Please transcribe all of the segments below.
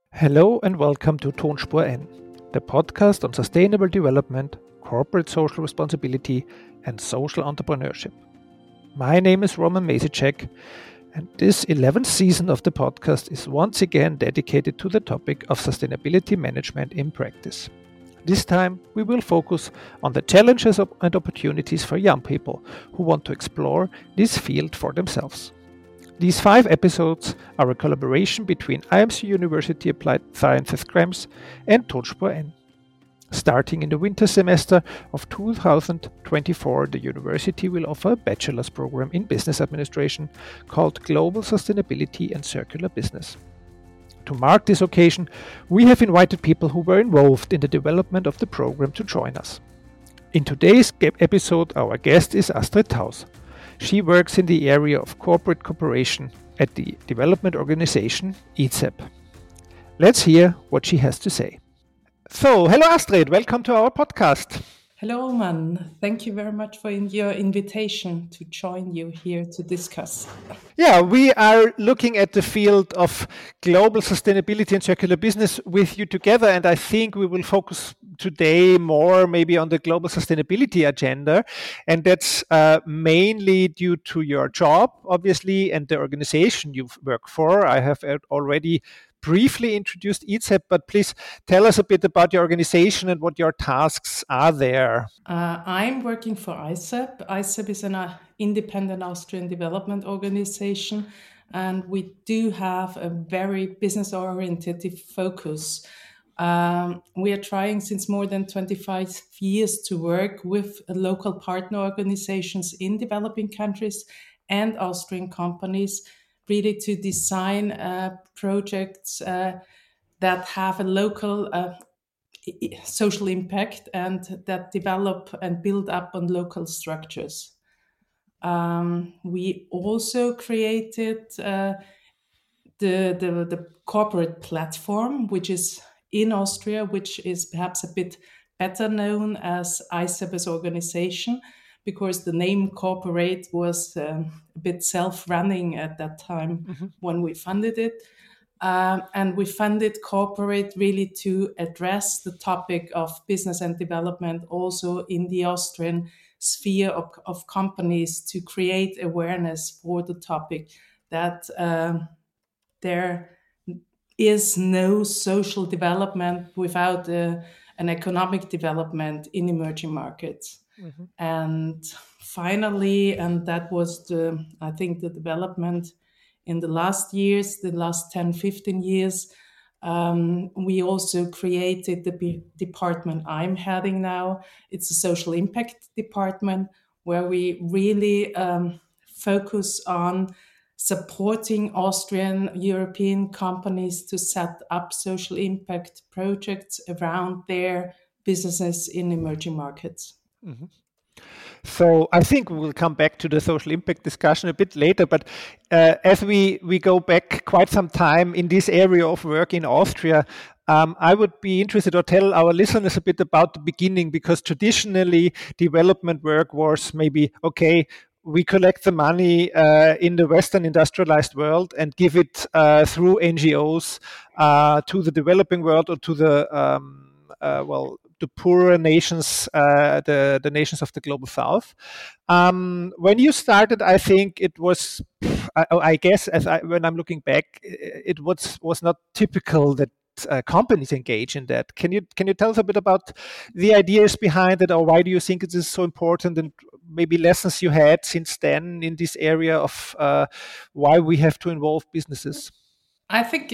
Hello and welcome to Tonspur N, the podcast on sustainable development, corporate social responsibility, and social entrepreneurship. My name is Roman Mesicek, and this 11th season of the podcast is once again dedicated to the topic of sustainability management in practice. This time, we will focus on the challenges and opportunities for young people who want to explore this field for themselves. These 5 episodes are a collaboration between IMC University Applied Sciences Krems and Tonspur N. Starting in the winter semester of 2024, the university will offer a bachelor's program in business administration called Global Sustainability and Circular Business. To mark this occasion, we have invited people who were involved in the development of the program to join us. In today's episode, our guest is Astrid Taus. She works in the area of corporate cooperation at the development organization ICEP. Let's hear what she has to say. So, hello Astrid, welcome to our podcast. Hello, Roman. Thank you very much for your invitation to join you here to discuss. Yeah, we are looking at the field of global sustainability and circular business with you together, and I think we will focus today more maybe on the global sustainability agenda, and that's mainly due to your job, obviously, and the organization you work for. I have already briefly introduced ICEP, but please tell us a bit about your organization and what your tasks are there. I'm working for ICEP. ICEP is an independent Austrian development organization, and we do have a very business-oriented focus. We are trying since more than 25 years to work with local partner organizations in developing countries and Austrian companies, really to design projects that have a local social impact and that develop and build up on local structures. We also created the corporate platform, which is in Austria, which is perhaps a bit better known as ICEP as organization, because the name corporate was a bit self-running at that time when we funded it. And we funded corporate really to address the topic of business and development also in the Austrian sphere of companies, to create awareness for the topic that there is no social development without an economic development in emerging markets. And finally, and that was I think the development in the last years, the last 10, 15 years, we also created the department I'm heading now. It's a social impact department where we really focus on supporting Austrian European companies to set up social impact projects around their businesses in emerging markets. Mm-hmm. So I think we'll come back to the social impact discussion a bit later, but as we go back quite some time in this area of work in Austria, I would be interested to tell our listeners a bit about the beginning, because traditionally development work was maybe, okay, we collect the money in the Western industrialized world and give it through NGOs to the developing world or to the poorer nations, the nations of the global south. When you started, I think it was, I guess, when I'm looking back, it was not typical that companies engage in that. Can you tell us a bit about the ideas behind it, or why do you think it is so important, and maybe lessons you had since then in this area of why we have to involve businesses? I think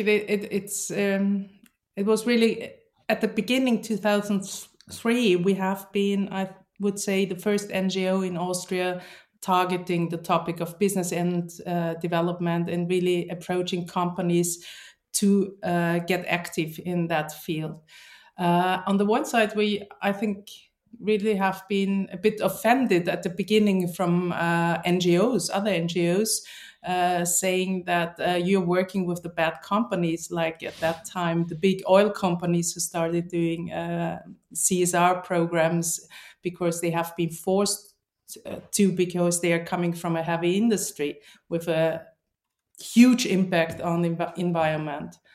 it was really at the beginning 2003. We have been, I would say, the first NGO in Austria targeting the topic of business and development, and really approaching companies to get active in that field. On the one side, I think, really have been a bit offended at the beginning from NGOs, other NGOs, saying that you're working with the bad companies, like at that time, the big oil companies who started doing CSR programs because they have been forced to, because they are coming from a heavy industry with a huge impact on the environment.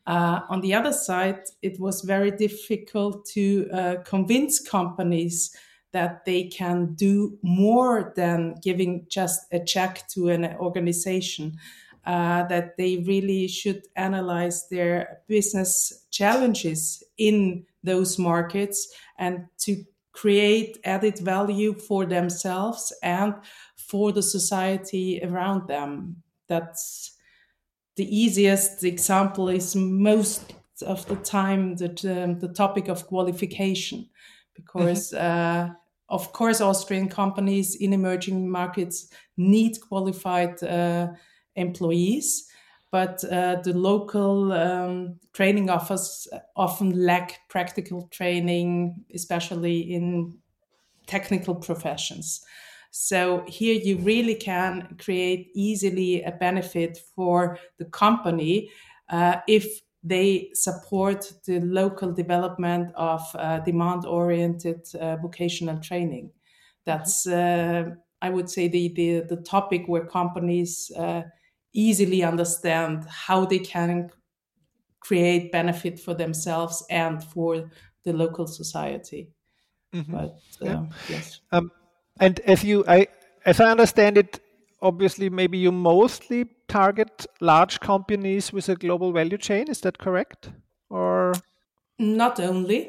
On the other side, it was very difficult to convince companies that they can do more than giving just a check to an organization, that they really should analyze their business challenges in those markets and to create added value for themselves and for the society around them. That's the easiest example is most of the time the topic of qualification, because of course Austrian companies in emerging markets need qualified employees, but the local training offers often lack practical training, especially in technical professions. So here you really can create easily a benefit for the company if they support the local development of demand-oriented vocational training. That's, I would say, the topic where companies easily understand how they can create benefit for themselves and for the local society. But Yeah. yes. And as I understand it, obviously, maybe you mostly target large companies with a global value chain. Is that correct? Or Not only.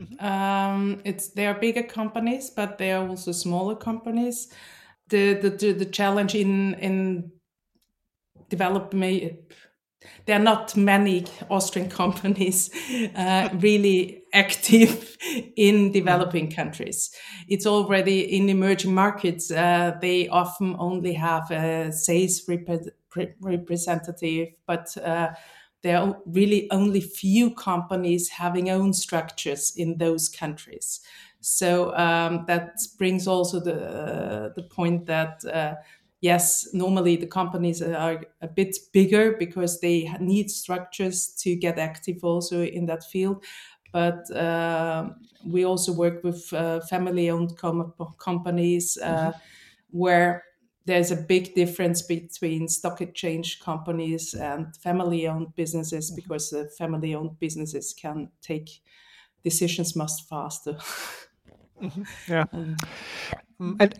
It's There are bigger companies, but there are also smaller companies. The challenge in development, there are not many Austrian companies really active in developing countries. It's already in emerging markets. They often only have a sales representative, but there are really only few companies having own structures in those countries. So that brings also the point that yes, normally the companies are a bit bigger because they need structures to get active also in that field. But we also work with family-owned companies where there's a big difference between stock exchange companies and family-owned businesses, because the family-owned businesses can take decisions much faster. yeah. And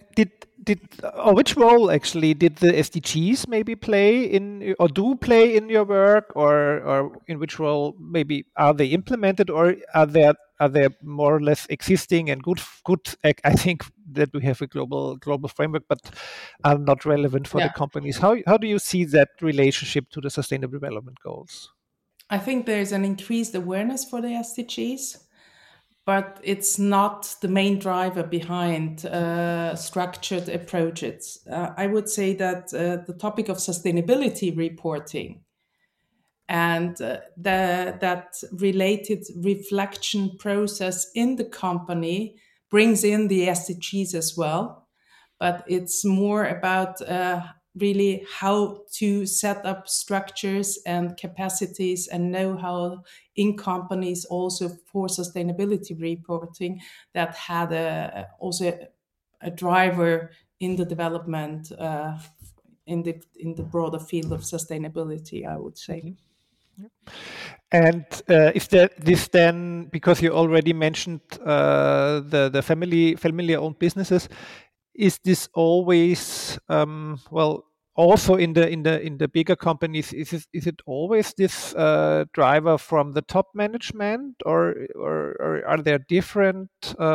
which role actually did the SDGs maybe play in, or do play in your work, or in which role maybe are they implemented, or are they more or less existing and good? I think that we have a global framework, but are not relevant for the Yeah. companies. How do you see that relationship to the Sustainable Development Goals? I think there's an increased awareness for the SDGs, but it's not the main driver behind structured approaches. I would say that the topic of sustainability reporting and that related reflection process in the company brings in the SDGs as well. But it's more about really how to set up structures and capacities and know-how in companies also for sustainability reporting that had also a driver in the development in the broader field of sustainability, I would say. And is this then, because you already mentioned the family-owned businesses, is this always well, also in the bigger companies, is it always this driver from the top management, or are there different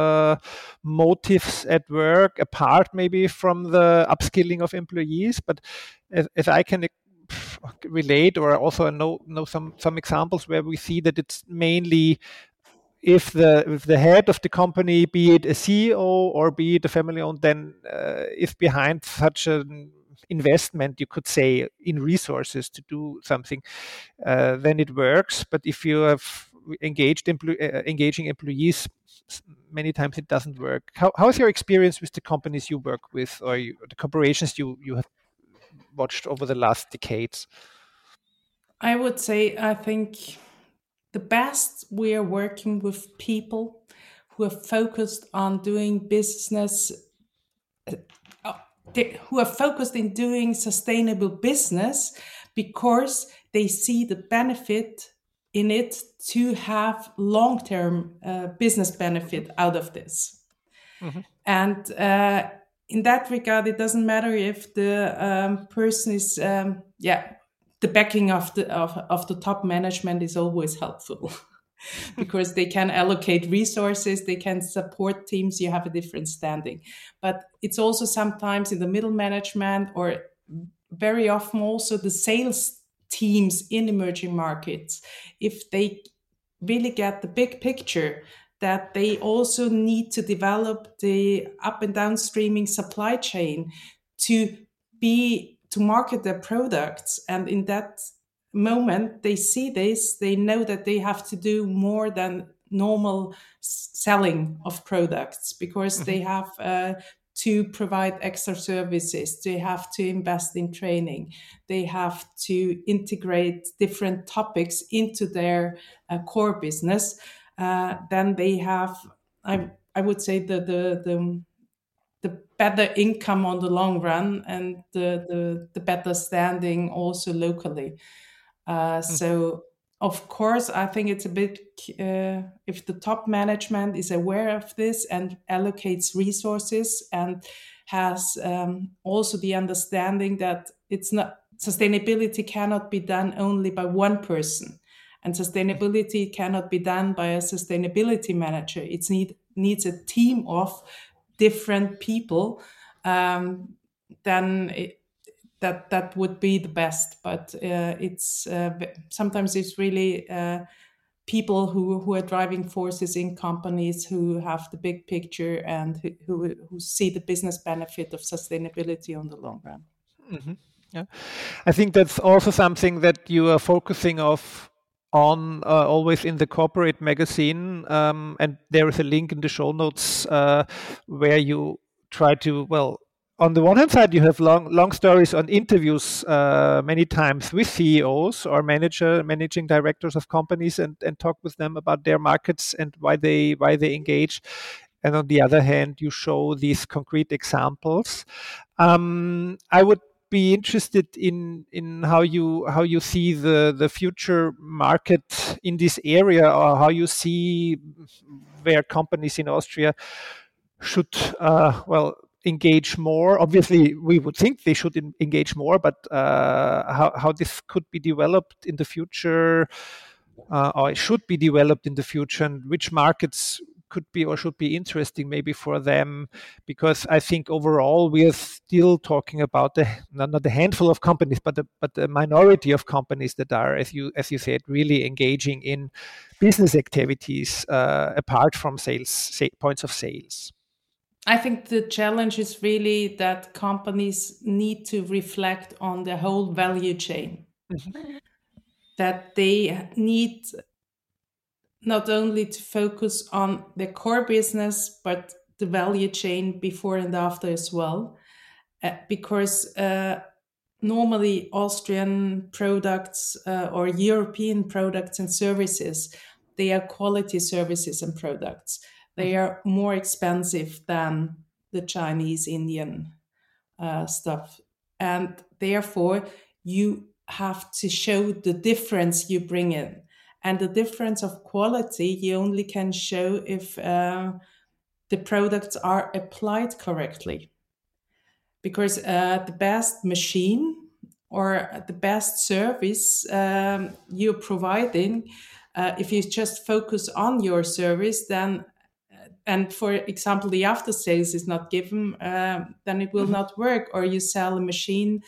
motives at work apart maybe from the upskilling of employees? But as I can relate, or also know some examples where we see that it's mainly if the head of the company, be it a CEO or be it a family owned, then is behind such an investment, you could say, in resources to do something, then it works. But if you have engaging employees, many times it doesn't work. How is your experience with the companies you work with, or the corporations you have watched over the last decades? I would say, I think the best, we are working with people who are focused on doing business, who are focused in doing sustainable business because they see the benefit in it to have long-term business benefit out of this. Mm-hmm. And in that regard, it doesn't matter if the person is, the backing of the top management is always helpful. Because they can allocate resources, they can support teams, you have a different standing. But it's also sometimes in the middle management, or very often also the sales teams in emerging markets, if they really get the big picture, that they also need to develop the up and downstreaming supply chain to market their products. And in that moment they see this, they know that they have to do more than normal selling of products, because they have to provide extra services, they have to invest in training, they have to integrate different topics into their core business. Then they have, I would say, the better income on the long run, and the better standing also locally. So of course, I think it's a bit, if the top management is aware of this and allocates resources and has also the understanding that sustainability cannot be done only by one person, and sustainability cannot be done by a sustainability manager. It needs a team of different people. Then that would be the best. But it's sometimes it's really people who are driving forces in companies, who have the big picture and who see the business benefit of sustainability on the long run. Mm-hmm. Yeah, I think that's also something that you are focusing on always in the corporate magazine, and there is a link in the show notes where you try to, well, on the one hand side, you have long stories on interviews many times with CEOs or managing directors of companies, and talk with them about their markets and why they engage. And on the other hand, you show these concrete examples. I would be interested in how you see the future market in this area, or how you see where companies in Austria should engage more. Obviously, we would think they should engage more, but how this could be developed in the future, or it should be developed in the future, and which markets could be or should be interesting maybe for them, because I think overall we are still talking about not a handful of companies, but a minority of companies that are, as you said, really engaging in business activities apart from points of sales. I think the challenge is really that companies need to reflect on the whole value chain. Mm-hmm. That they need not only to focus on the core business, but the value chain before and after as well. Because normally Austrian products or European products and services, they are quality services and products. They are more expensive than the Chinese, Indian stuff. And therefore, you have to show the difference you bring in. And the difference of quality you only can show if the products are applied correctly. Because the best machine or the best service you're providing, if you just focus on your service, then, and for example, the after sales is not given, then it will not work. Or you sell a machine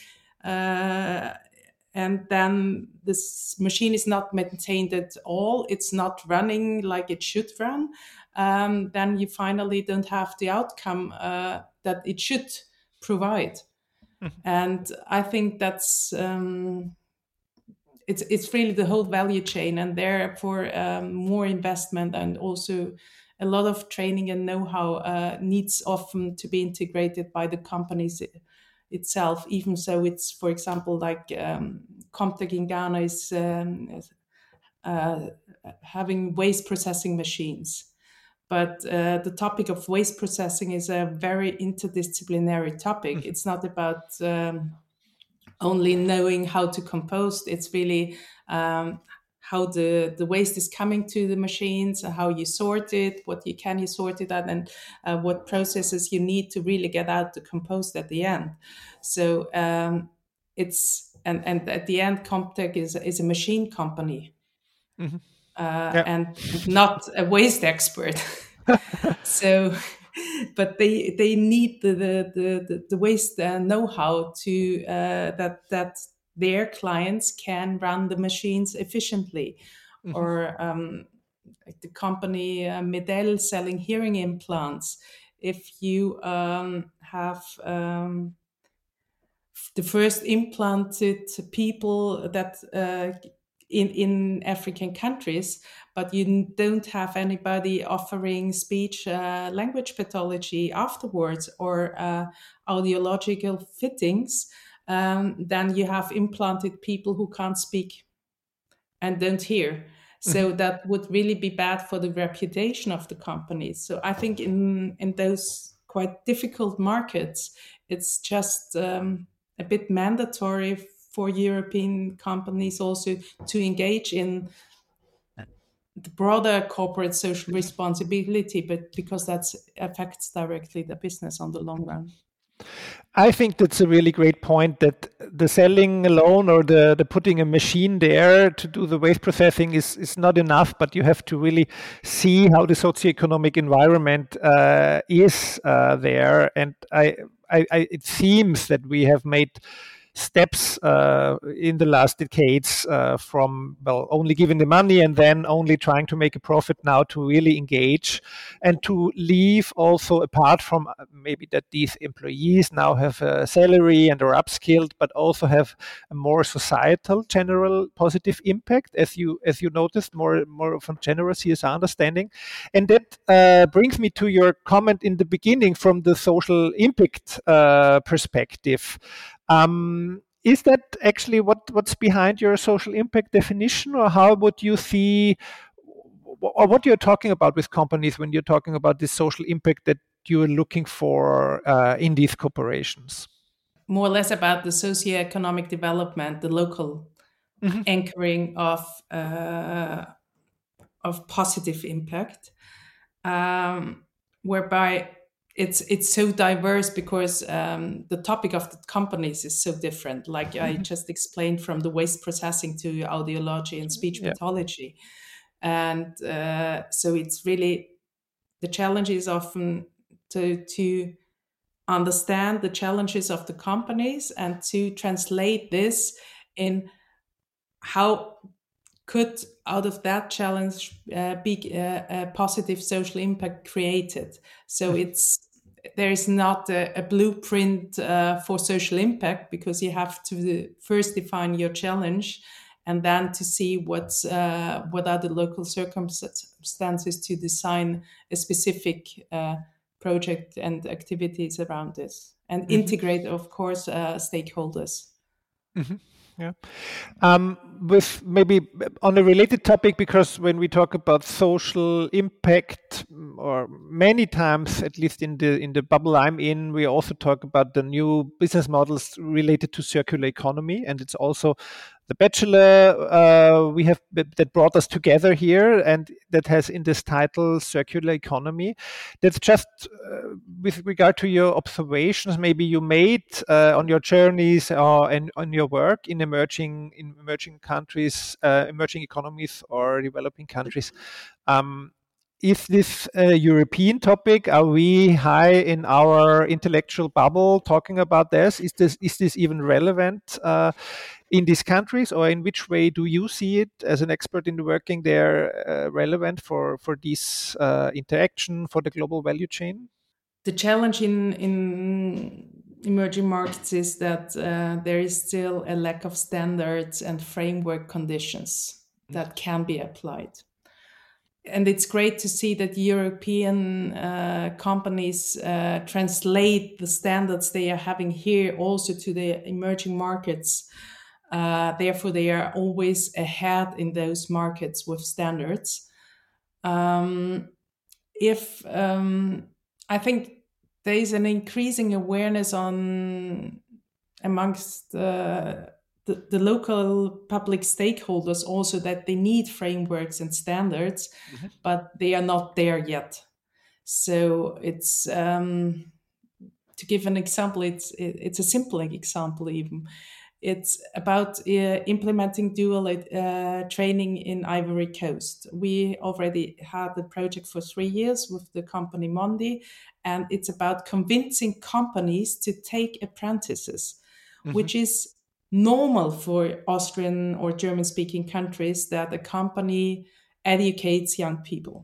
and then this machine is not maintained at all, it's not running like it should run, then you finally don't have the outcome that it should provide. And I think that's it's really the whole value chain, and therefore more investment and also a lot of training and know-how needs often to be integrated by the companies itself. Even so, it's, for example, like Comtech in Ghana is having waste processing machines. But the topic of waste processing is a very interdisciplinary topic. It's not about only knowing how to compost. It's really how the waste is coming to the machines, how you sort it, you sort it out, and what processes you need to really get out the compost at the end. So it's and at the end, Comptech is a machine company, Mm-hmm. Yeah. and not a waste expert. So, but they need the waste know-how to that their clients can run the machines efficiently. Mm-hmm. Or like the company Medel selling hearing implants. If you have the first implanted people that in African countries, but you don't have anybody offering speech language pathology afterwards, or audiological fittings, then you have implanted people who can't speak and don't hear. So that would really be bad for the reputation of the companies. So I think in those quite difficult markets, it's just a bit mandatory for European companies also to engage in the broader corporate social responsibility, but because that affects directly the business on the long run. I think that's a really great point, that the selling alone or the putting a machine there to do the waste processing is not enough, but you have to really see how the socioeconomic environment is there. And it seems that we have made steps in the last decades from, well, only giving the money and then only trying to make a profit, now to really engage and to leave also, apart from maybe that these employees now have a salary and are upskilled, but also have a more societal general positive impact, as you noticed, more of a general CSR understanding. And that brings me to your comment in the beginning from the social impact perspective. Is that actually what's behind your social impact definition, or how would you see, or what you're talking about with companies when you're talking about this social impact that you're looking for in these corporations? More or less about the socioeconomic development, the local anchoring of positive impact, whereby it's so diverse because the topic of the companies is so different. Like I just explained, from the waste processing to audiology and speech pathology, and so it's really, the challenge is often to understand the challenges of the companies and to translate this in how could out of that challenge be a positive social impact created. So there is not a blueprint for social impact, because you have to first define your challenge and then to see what are the local circumstances to design a specific project and activities around this, and integrate, of course, stakeholders. Yeah. With maybe on a related topic, because when we talk about social impact, or many times, at least in the bubble I'm in, we also talk about the new business models related to circular economy, and it's also the bachelor we have that brought us together here, and that has in this title circular economy. That's just with regard to your observations maybe you made on your journeys and on your work in emerging countries, emerging economies or developing countries. Is this a European topic? Are we high in our intellectual bubble talking about this? Is this even relevant in these countries, or in which way do you see it as an expert in working there relevant for this interaction, for the global value chain? The challenge in emerging markets is that there is still a lack of standards and framework conditions that can be applied. And it's great to see that European companies translate the standards they are having here also to the emerging markets. Therefore, they are always ahead in those markets with standards. I think there is an increasing awareness amongst the the local public stakeholders also that they need frameworks and standards, but they are not there yet. So it's to give an example, it's a simple example even. It's about implementing dual training in Ivory Coast. We already had the project for 3 years with the company Mondi, and it's about convincing companies to take apprentices, which is normal for Austrian or German-speaking countries that a company educates young people.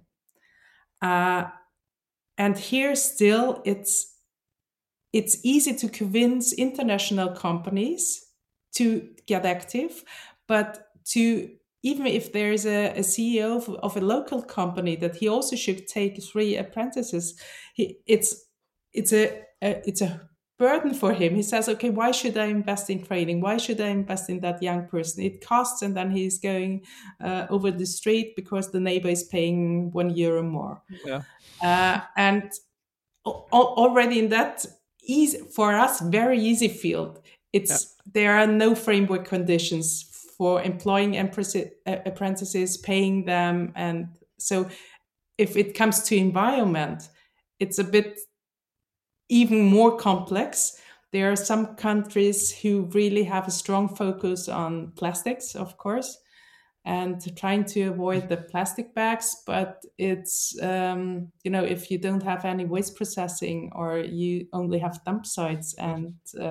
And here still, it's easy to convince international companies to get active, but even if there is a CEO of a local company that he also should take 3 apprentices, it's a burden for him. He says, okay, why should I invest in training? Why should I invest in that young person? It costs, and then he's going over the street because the neighbor is paying €1 more. Yeah. And already in that easy, for us, very easy field, there are no framework conditions for employing apprentices, paying them. And so if it comes to environment, it's a bit even more complex. There are some countries who really have a strong focus on plastics, of course, and trying to avoid the plastic bags. But it's, if you don't have any waste processing or you only have dump sites, and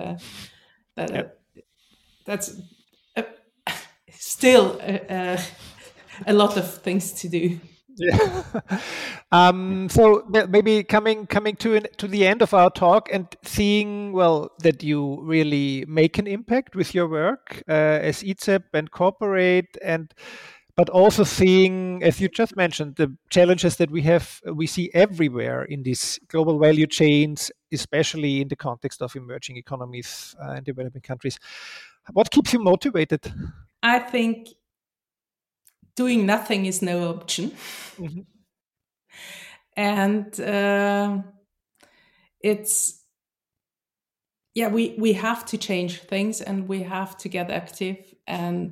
that's still a lot of things to do. Yeah. So maybe coming to the end of our talk and seeing, well, that you really make an impact with your work as IZEP and corporate, but also seeing, as you just mentioned, the challenges that we see everywhere in these global value chains, especially in the context of emerging economies and developing countries. What keeps you motivated? I think doing nothing is no option. And we have to change things, and we have to get active. And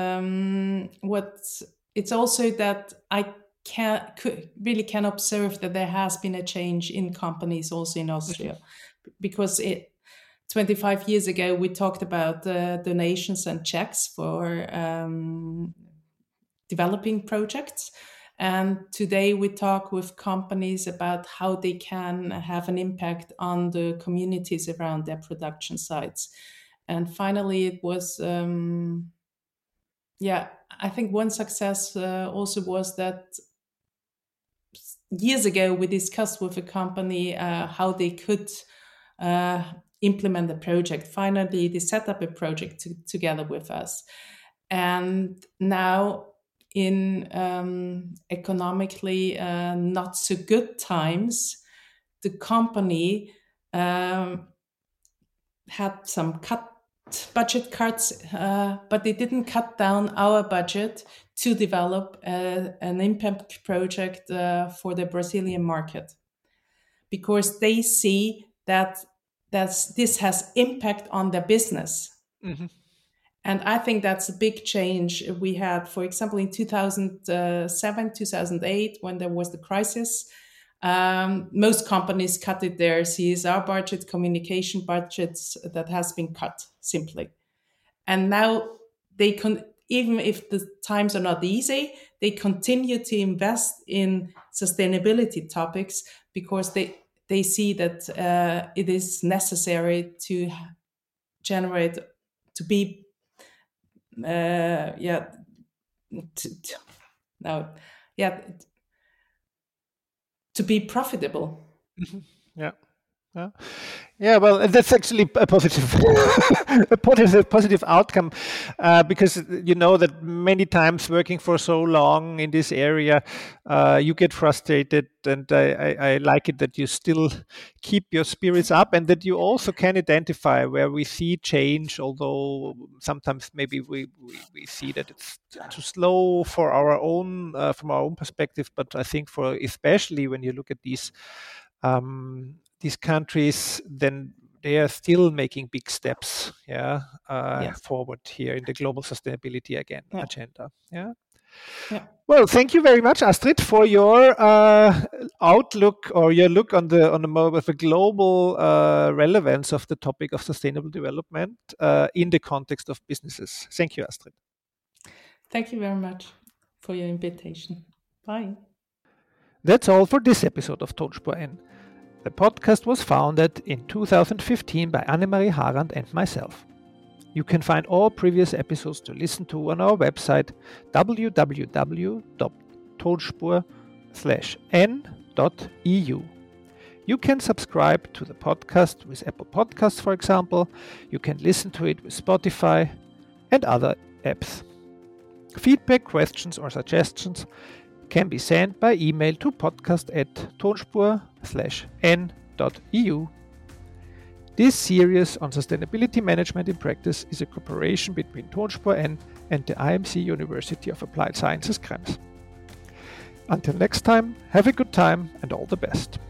it's also that I can observe that there has been a change in companies also in Austria, because 25 years ago we talked about donations and checks for developing projects. And today we talk with companies about how they can have an impact on the communities around their production sites. And finally, it was, I think one success also was that years ago we discussed with a company how they could implement the project. Finally, they set up a project together with us. And now, in economically not so good times, the company had some budget cuts, but they didn't cut down our budget to develop an impact project for the Brazilian market, because they see that this has impact on their business. And I think that's a big change we had, for example, in 2007, 2008, when there was the crisis. Most companies cut their CSR budget, communication budgets, that has been cut simply. And now they even if the times are not easy, they continue to invest in sustainability topics, because they see that it is necessary to generate, to be to be profitable. Well, that's actually a positive, positive outcome, because you know that many times working for so long in this area, you get frustrated, and I like it that you still keep your spirits up, and that you also can identify where we see change, although sometimes maybe we see that it's too slow for our own from our own perspective. But I think especially when you look at these countries, then they are still making big steps Yes. forward here in the global sustainability agenda. Yeah. Yeah. Well, thank you very much, Astrid, for your outlook or your look on the more of a global relevance of the topic of sustainable development in the context of businesses. Thank you, Astrid. Thank you very much for your invitation. Bye. That's all for this episode of Tonspur N. The podcast was founded in 2015 by Annemarie Harand and myself. You can find all previous episodes to listen to on our website www.tonspur/n.eu. You can subscribe to the podcast with Apple Podcasts, for example. You can listen to it with Spotify and other apps. Feedback, questions, or suggestions can be sent by email to podcast@tonspur/n.eu. This series on sustainability management in practice is a cooperation between Tonspur N and the IMC University of Applied Sciences Krems. Until next time, have a good time and all the best.